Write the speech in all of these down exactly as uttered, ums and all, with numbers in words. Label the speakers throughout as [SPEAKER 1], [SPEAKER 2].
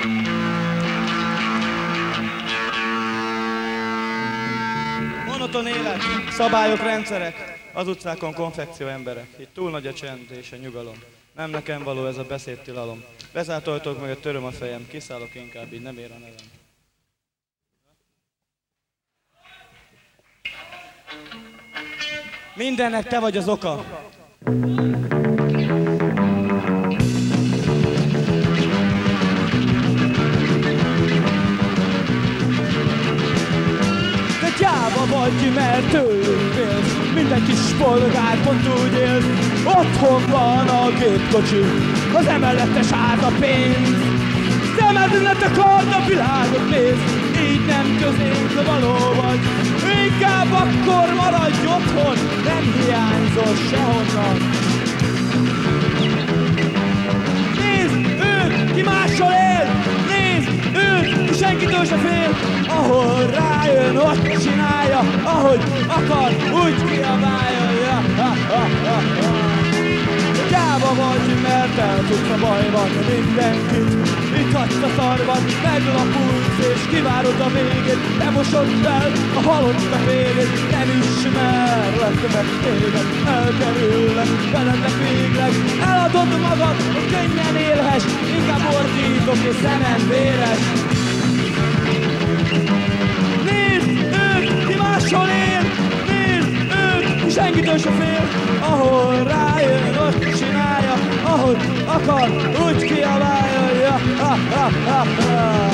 [SPEAKER 1] Monoton élet, szabályok, rendszerek, az utcákon konfekció emberek. Itt túl nagy a csend és a nyugalom. Nem nekem való ez a beszédtilalom. Bezárt ajtók mögött töröm a fejem, kiszállok inkább, így nem ér a nevem. Mindennek te vagy az oka. Gyáva vagy, mert tőlünk félsz. Minden kis polgár pont úgy élsz. Otthon van a gépkocsi, az emeletes árt a pénz. Szemednek akard a világot néz, így nem közénk való vagy. Inkább akkor maradj otthon, nem hiányzol sehonnan. Nézd őt, ki mással él! Nézd őt, ki senkitől se fél! Ahol rájön, ott csinálja, ahogy akar, úgy kiabálja. Ja, ha, ha, ha, ha. Gyáva vagy, mert eltudsz a bajban mindenkit. Itt hagysz a szarban, meglapulsz és kivárod a végét. Te mosod fel a halottak vérét, nem ismerlek meg téged. Elkerüllek, feledlek végleg, eladod magad, hogy könnyen élhess. Inkább ordítok és szemem véres. Nézd őt, ki máshol él! Nézd őt, ki senkitől se fél! Ahol rájön, ott csinálja, ahogy akar, úgy kiabálja. Ja, ha, ha, ha, ha.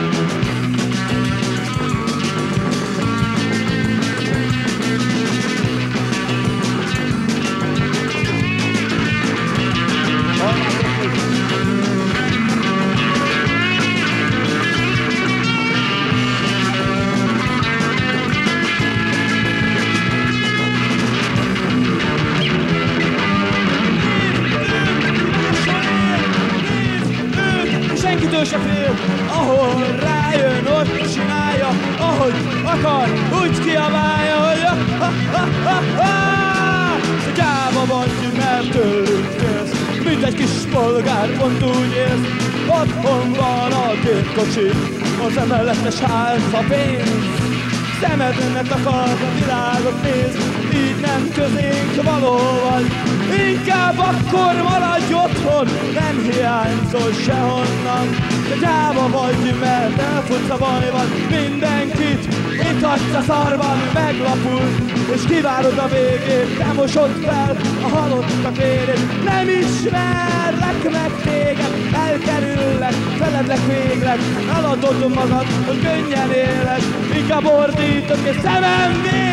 [SPEAKER 1] Senkitől se fél, ahol rájön, ott csinálja, ahogy akar, úgy kiabálja, hogy ha, ha, ha, ha, ha. Gyáva vagy, mert tőlünk félsz, mint egy kis polgár, pont úgy élsz. Otthon van a gépkocsi, az emeletes ház a pénz. Szemednek akar a világot néz, így nem közénk való vagy. Inkább akkor maradj otthon, nem hiányzol sehonnan. De gyáva vagy, mert elfutsz a bajban mindenkit. Itt hagysz a szarban, meglapul, és kivárod a végét. Te mosod fel a halottak vérét. Nem ismerlek meg téged, elkerüllek, feledlek végleg. Eladod magad, hogy könnyen éled, inkább ordítok és szemem vér.